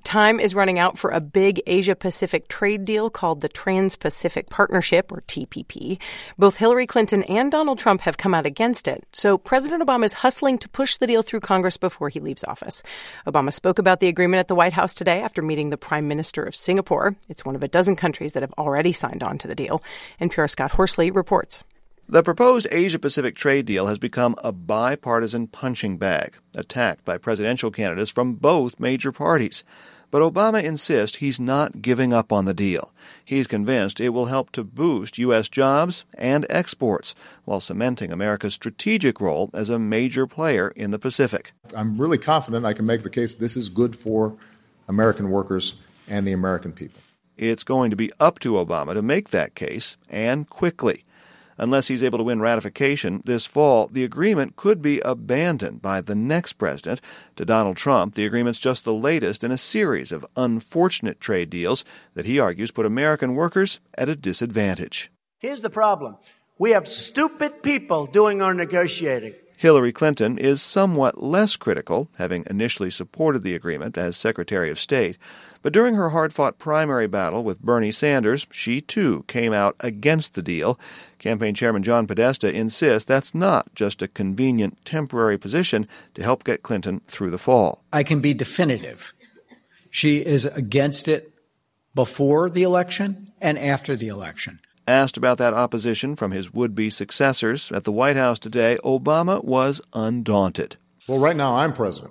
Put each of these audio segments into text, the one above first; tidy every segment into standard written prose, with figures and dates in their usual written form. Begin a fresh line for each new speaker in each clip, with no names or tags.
Time is running out for a big Asia-Pacific trade deal called the Trans-Pacific Partnership, or TPP. Both Hillary Clinton and Donald Trump have come out against it, so President Obama is hustling to push the deal through Congress before he leaves office. Obama spoke about the agreement at the White House today after meeting the Prime Minister of Singapore. It's one of a dozen countries that have already signed on to the deal. NPR's Scott Horsley reports.
The proposed Asia-Pacific trade deal has become a bipartisan punching bag, attacked by presidential candidates from both major parties. But Obama insists he's not giving up on the deal. He's convinced it will help to boost U.S. jobs and exports while cementing America's strategic role as a major player in the Pacific.
I'm really confident I can make the case this is good for American workers and the American people.
It's going to be up to Obama to make that case, and quickly. Unless he's able to win ratification this fall, the agreement could be abandoned by the next president. To Donald Trump, the agreement's just the latest in a series of unfortunate trade deals that he argues put American workers at a disadvantage.
Here's the problem. We have stupid people doing our negotiating.
Hillary Clinton is somewhat less critical, having initially supported the agreement as Secretary of State. But during her hard-fought primary battle with Bernie Sanders, she too came out against the deal. Campaign Chairman John Podesta insists that's not just a convenient temporary position to help get Clinton through the fall.
I can be definitive. She is against it before the election and after the election.
Asked about that opposition from his would-be successors at the White House today, Obama was undaunted.
Well, right now I'm president,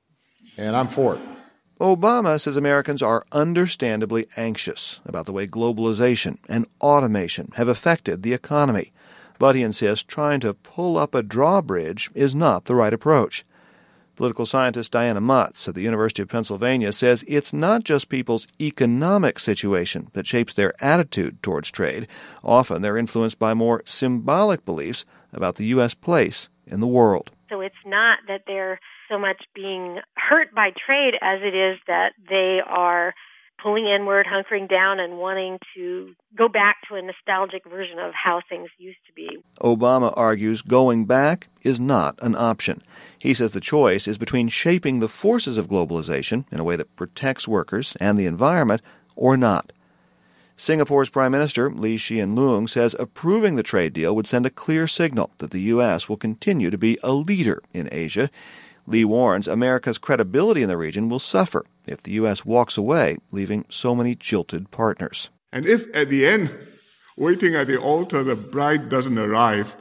and I'm for it.
Obama says Americans are understandably anxious about the way globalization and automation have affected the economy. But he insists trying to pull up a drawbridge is not the right approach. Political scientist Diana Mutz at the University of Pennsylvania says it's not just people's economic situation that shapes their attitude towards trade. Often they're influenced by more symbolic beliefs about the U.S. place in the world.
So it's not that they're so much being hurt by trade as it is that they are pulling inward, hunkering down, and wanting to go back to a nostalgic version of how things used to be.
Obama argues going back is not an option. He says the choice is between shaping the forces of globalization in a way that protects workers and the environment or not. Singapore's Prime Minister, Lee Hsien Loong, says approving the trade deal would send a clear signal that the U.S. will continue to be a leader in Asia. Lee warns America's credibility in the region will suffer if the U.S. walks away, leaving so many jilted partners.
And if at the end, waiting at the altar, the bride doesn't arrive,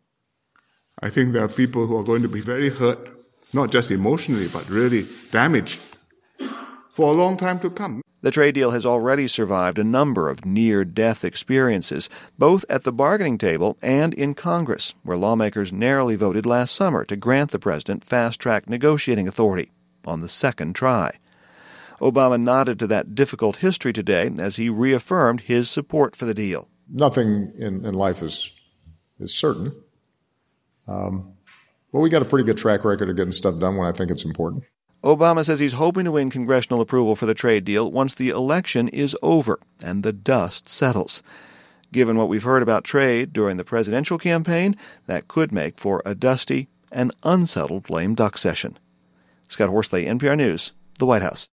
I think there are people who are going to be very hurt, not just emotionally, but really damaged for a long time to come.
The trade deal has already survived a number of near-death experiences, both at the bargaining table and in Congress, where lawmakers narrowly voted last summer to grant the president fast-track negotiating authority on the second try. Obama nodded to that difficult history today as he reaffirmed his support for the deal.
Nothing in life is certain. But we got a pretty good track record of getting stuff done when I think it's important.
Obama says he's hoping to win congressional approval for the trade deal once the election is over and the dust settles. Given what we've heard about trade during the presidential campaign, that could make for a dusty and unsettled lame duck session. Scott Horsley, NPR News, the White House.